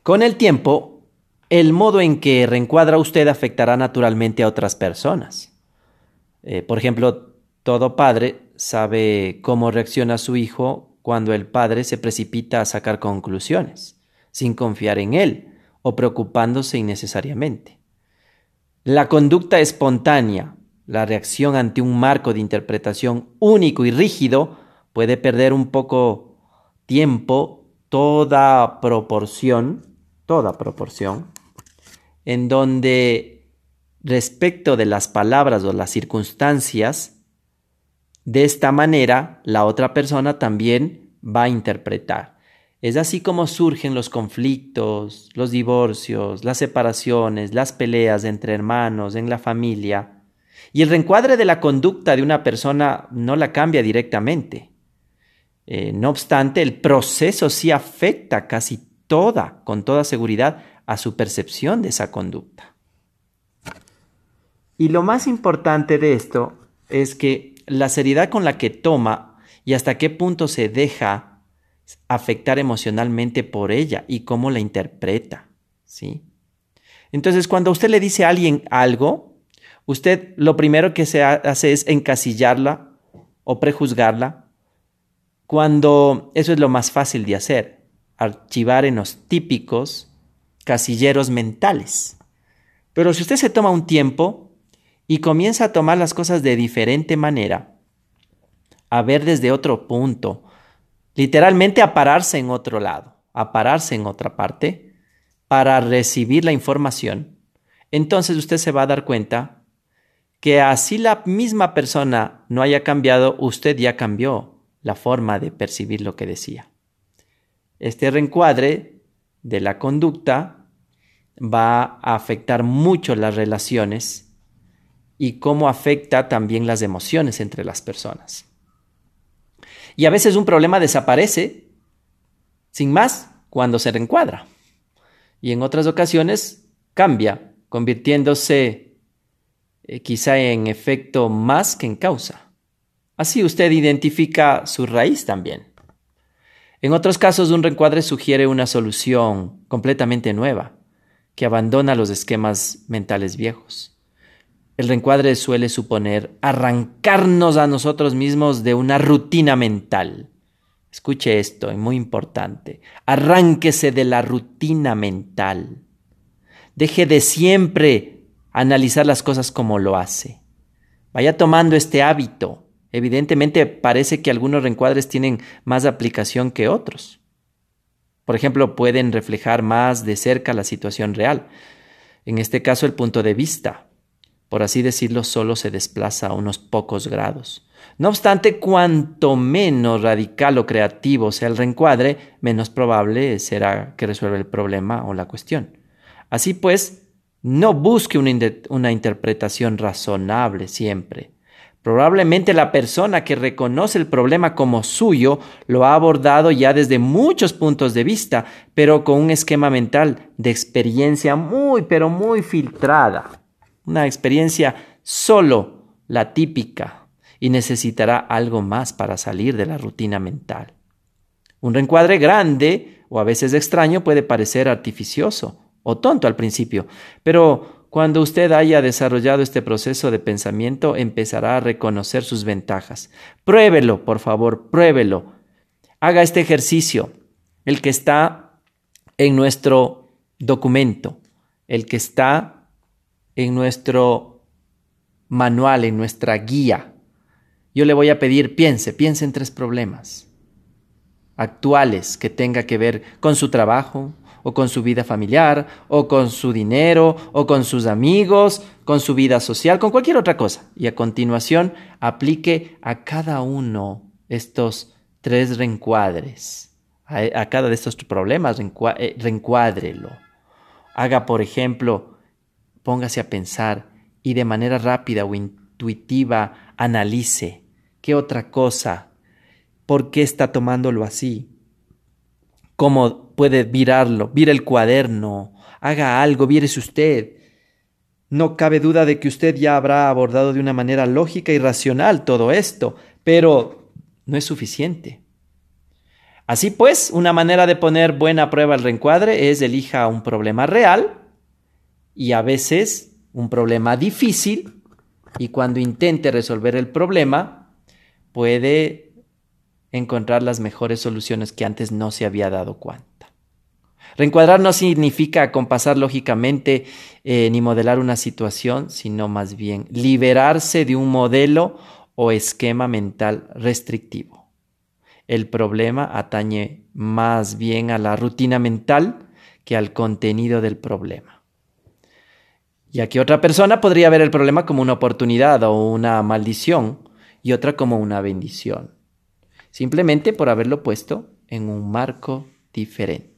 Con el tiempo, el modo en que reencuadra usted afectará naturalmente a otras personas. Por ejemplo, todo padre sabe cómo reacciona su hijo cuando el padre se precipita a sacar conclusiones, sin confiar en él o preocupándose innecesariamente. La conducta espontánea, la reacción ante un marco de interpretación único y rígido, puede perder un poco tiempo toda proporción, en donde respecto de las palabras o las circunstancias, de esta manera la otra persona también va a interpretar. Es así como surgen los conflictos, los divorcios, las separaciones, las peleas entre hermanos, en la familia. Y el reencuadre de la conducta de una persona no la cambia directamente. No obstante, el proceso sí afecta con toda seguridad, a su percepción de esa conducta. Y lo más importante de esto es que la seriedad con la que toma y hasta qué punto se deja afectar emocionalmente por ella y cómo la interpreta, ¿sí? Entonces, cuando usted le dice a alguien algo, usted lo primero que se hace es encasillarla o prejuzgarla, cuando eso es lo más fácil de hacer, archivar en los típicos casilleros mentales. Pero si usted se toma un tiempo y comienza a tomar las cosas de diferente manera, a ver desde otro punto, literalmente a pararse en otro lado, a pararse en otra parte para recibir la información, entonces usted se va a dar cuenta que así la misma persona no haya cambiado, usted ya cambió la forma de percibir lo que decía. Este reencuadre de la conducta va a afectar mucho las relaciones y cómo afecta también las emociones entre las personas. Y a veces un problema desaparece sin más cuando se reencuadra. Y en otras ocasiones cambia, convirtiéndose quizá en efecto más que en causa. Así usted identifica su raíz también. En otros casos, un reencuadre sugiere una solución completamente nueva, que abandona los esquemas mentales viejos. El reencuadre suele suponer arrancarnos a nosotros mismos de una rutina mental. Escuche esto, es muy importante. Arránquese de la rutina mental. Deje de siempre analizar las cosas como lo hace. Vaya tomando este hábito. Evidentemente parece que algunos reencuadres tienen más aplicación que otros. Por ejemplo, pueden reflejar más de cerca la situación real. En este caso, el punto de vista, por así decirlo, solo se desplaza a unos pocos grados. No obstante, cuanto menos radical o creativo sea el reencuadre, menos probable será que resuelva el problema o la cuestión. Así pues, no busque una interpretación razonable siempre. Probablemente la persona que reconoce el problema como suyo lo ha abordado ya desde muchos puntos de vista, pero con un esquema mental de experiencia pero muy filtrada. Una experiencia solo la típica y necesitará algo más para salir de la rutina mental. Un reencuadre grande o a veces extraño puede parecer artificioso o tonto al principio, pero cuando usted haya desarrollado este proceso de pensamiento, empezará a reconocer sus ventajas. Pruébelo, por favor, pruébelo. Haga este ejercicio, el que está en nuestro documento, el que está en nuestro manual, en nuestra guía. Yo le voy a pedir, piense en 3 problemas actuales que tenga que ver con su trabajo, o con su vida familiar, o con su dinero, o con sus amigos, con su vida social, con cualquier otra cosa. Y a continuación aplique a cada uno estos 3 reencuadres. A cada de estos problemas reencuádrelo. Haga, por ejemplo, póngase a pensar y de manera rápida o intuitiva analice qué otra cosa, por qué está tomándolo así. ¿Cómo puede virarlo? Vire el cuaderno, haga algo, vírese usted. No cabe duda de que usted ya habrá abordado de una manera lógica y racional todo esto, pero no es suficiente. Así pues, una manera de poner buena prueba el reencuadre es elija un problema real y a veces un problema difícil, y cuando intente resolver el problema puede encontrar las mejores soluciones que antes no se había dado cuenta. Reencuadrar no significa compasar lógicamente ni modelar una situación, sino más bien liberarse de un modelo o esquema mental restrictivo. El problema atañe más bien a la rutina mental que al contenido del problema. Ya que otra persona podría ver el problema como una oportunidad o una maldición y otra como una bendición, simplemente por haberlo puesto en un marco diferente.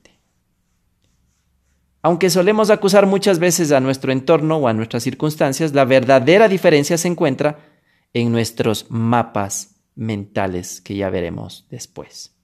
Aunque solemos acusar muchas veces a nuestro entorno o a nuestras circunstancias, la verdadera diferencia se encuentra en nuestros mapas mentales que ya veremos después.